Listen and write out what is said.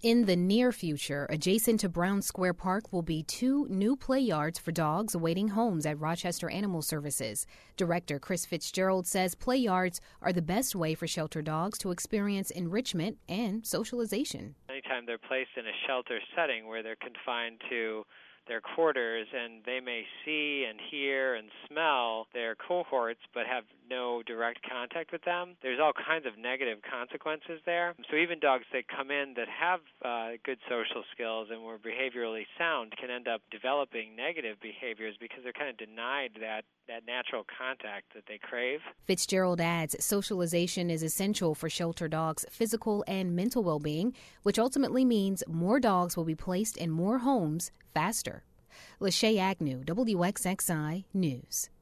In the near future, adjacent to Brown Square Park will be 2 new play yards for dogs awaiting homes at Rochester Animal Services. Director Chris Fitzgerald says play yards are the best way for shelter dogs to experience enrichment and socialization. Anytime they're placed in a shelter setting where they're confined to their quarters and they may see and hear and smell their cohorts but have no direct contact with them, there's all kinds of negative consequences there. So even dogs that come in that have good social skills and were behaviorally sound can end up developing negative behaviors because they're kind of denied that natural contact that they crave. Fitzgerald adds socialization is essential for shelter dogs' physical and mental well-being, which ultimately means more dogs will be placed in more homes faster. Lachey Agnew, WXXI News.